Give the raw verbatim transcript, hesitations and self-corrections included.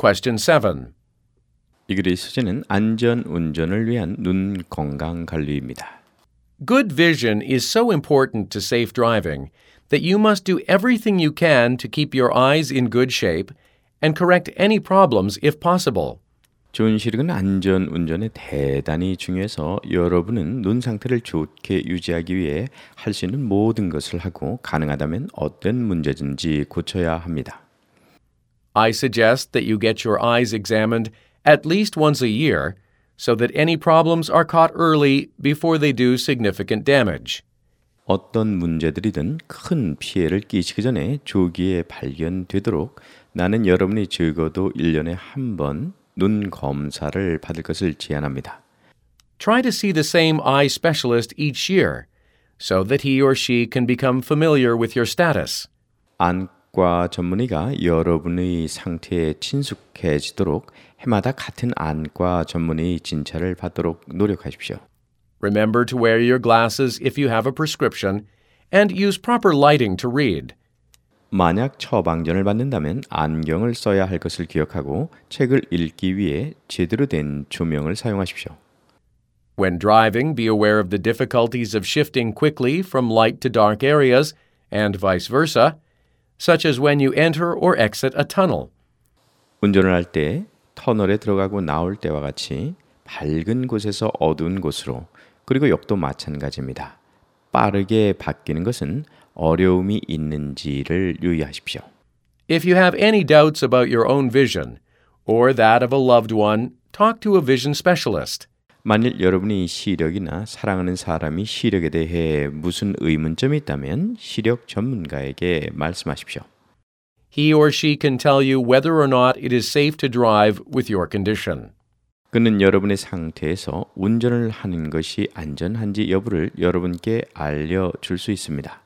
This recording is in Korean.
Question seven. 이 글의 소재는 안전 운전을 위한 눈 건강 관리입니다. Good vision is so important to safe driving that you must do everything you can to keep your eyes in good shape and correct any problems if possible. 좋은 시력은 안전 운전에 대단히 중요해서 여러분은 눈 상태를 좋게 유지하기 위해 할 수 있는 모든 것을 하고 가능하다면 어떤 문제든지 고쳐야 합니다. I suggest that you get your eyes examined at least once a year so that any problems are caught early before they do significant damage. 어떤 문제들이든 큰 피해를 끼치기 전에 조기에 발견되도록 나는 여러분이 적어도 일 년에 한 번 눈 검사를 받을 것을 제안합니다. Try to see the same eye specialist each year so that he or she can become familiar with your status. 안과 전문의가 여러분의 상태에 친숙해지도록 해마다 같은 안과 전문의 진찰을 받도록 노력하십시오. Remember to wear your glasses if you have a prescription and use proper lighting to read. 만약 처방전을 받는다면 안경을 써야 할 것을 기억하고 책을 읽기 위해 제대로 된 조명을 사용하십시오. When driving, be aware of the difficulties of shifting quickly from light to dark areas and vice versa, such as when you enter or exit a tunnel. 운전을 할 때 터널에 들어가고 나올 때와 같이 밝은 곳에서 어두운 곳으로 그리고 역도 마찬가지입니다. 빠르게 바뀌는 것은 어려움이 있는지를 유의하십시오. If you have any doubts about your own vision or that of a loved one, talk to a vision specialist. 만일 여러분이 시력이나 사랑하는 사람이 시력에 대해 무슨 의문점이 있다면 시력 전문가에게 말씀하십시오. He or she can tell you whether or not it is safe to drive with your condition. 그는 여러분의 상태에서 운전을 하는 것이 안전한지 여부를 여러분께 알려줄 수 있습니다.